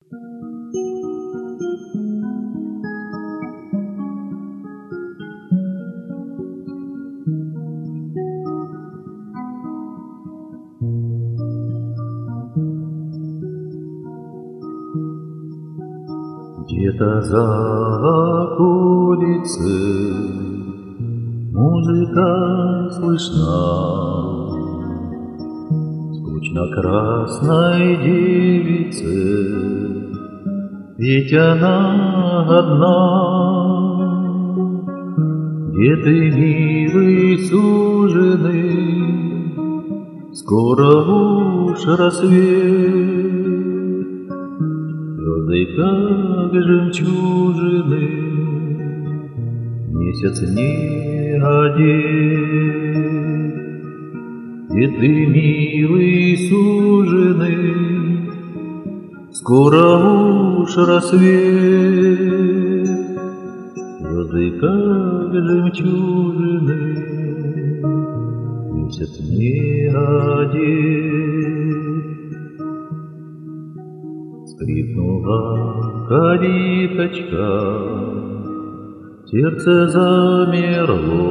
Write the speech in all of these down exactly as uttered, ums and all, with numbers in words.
Где-то за околицей музыка слышна, скучно красной девице, ведь она одна. Где ты, милый суженый, скоро уж рассвет, звезды как жемчужины, месяц не одет. Где ты, милый суженый, скоро уж рассвет, звезды как жемчужины, месяц не одет. Скрипнула калиточка, сердце замерло,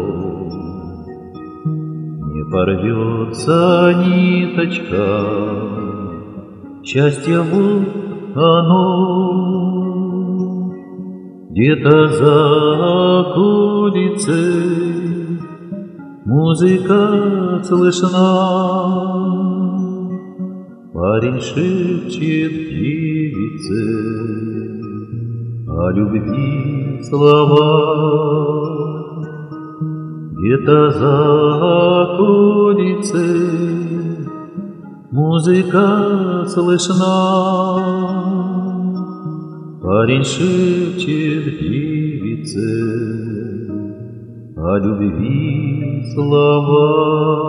не порвется ниточка, счастье вот оно. Где-то за околицей музыка слышна, парень шепчет девице о любви слова. Где-то за околицей музыка слышна, парень шепчет девице о любви слова.